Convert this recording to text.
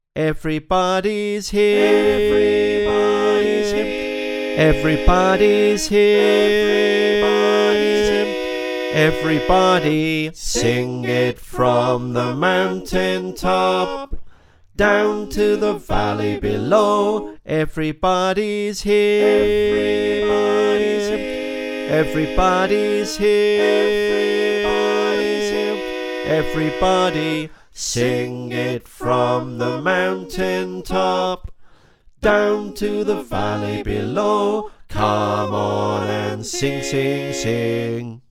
Everybody's here. Everybody's here. Everybody's here. Everybody sing it from the mountain top down to the valley below. Everybody's here. Everybody's here. Everybody sing it from the mountain top down to the valley below. Come on and sing, sing, sing.